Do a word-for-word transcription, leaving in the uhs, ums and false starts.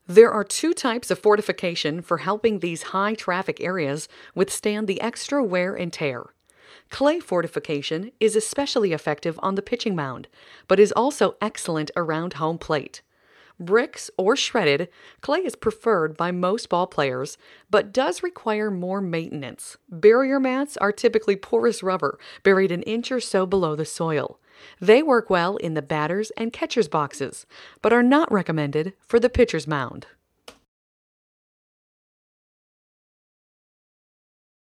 There are two types of fortification for helping these high traffic areas withstand the extra wear and tear. Clay fortification is especially effective on the pitching mound, but is also excellent around home plate. Bricks or shredded, clay is preferred by most ball players, but does require more maintenance. Barrier mats are typically porous rubber, buried an inch or so below the soil. They work well in the batter's and catcher's boxes, but are not recommended for the pitcher's mound.